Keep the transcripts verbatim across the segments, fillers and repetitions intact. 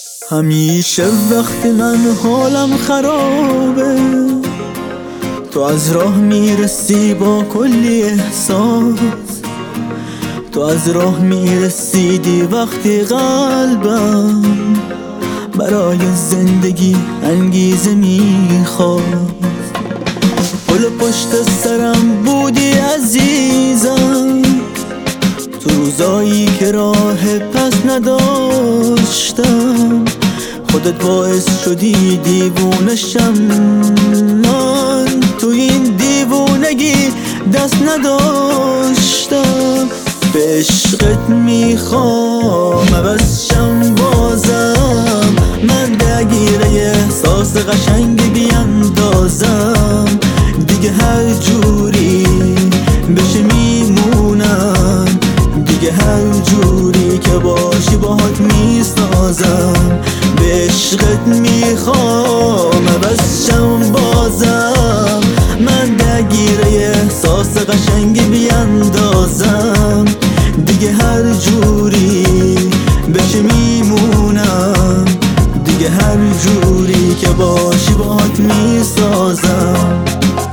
همیشه وقتی من حالم خرابه تو از راه میرسی با کلی احساس، تو از راه میرسیدی وقتی قلبم برای زندگی انگیزه میخواست. پل پشت سرم بودی عزیزم تو روزایی که راه پس نداشتم، خودت باعث شدی دیوونشم، من تو این دیوونگی دست نداشتم. به عشقت میخوام عوض شم بازم، من درگیر احساس قشنگ بیندازم، دیگه هر جوری بشه میمونم، دیگه هر جوری که باشی باهات میسازم. به عشقت میخوام عوض شم بازم، من درگیر احساس قشنگ بیندازم، دیگه هر جوری بشه میمونم، دیگه هر جوری که باشی باهات میسازم.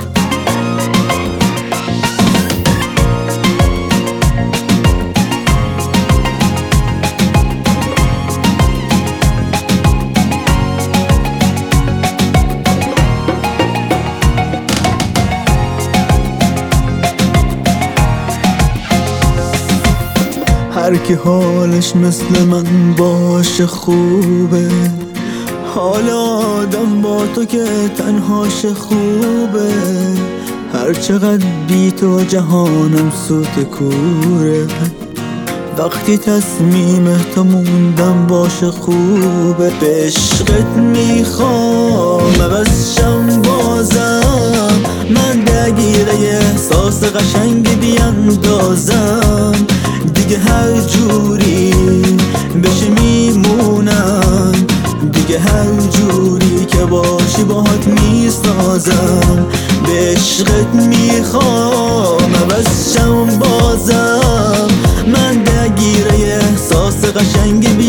هر کی حالش مثل من باشه خوبه، حال آدم با تو که تنهاش خوبه، هر چقدر بی تو جهانم سوت کوره، وقتی تصمیم تو موندم باشه خوبه. به عشقت میخوام عوض شم بازم، من درگیر احساس قشنگ بیندازم، دیگه هر جوری بشه میمونم، دیگه هر جوری که باشی باهات میسازم. به عشقت میخوام عوض شم بازم، من درگیر احساس قشنگ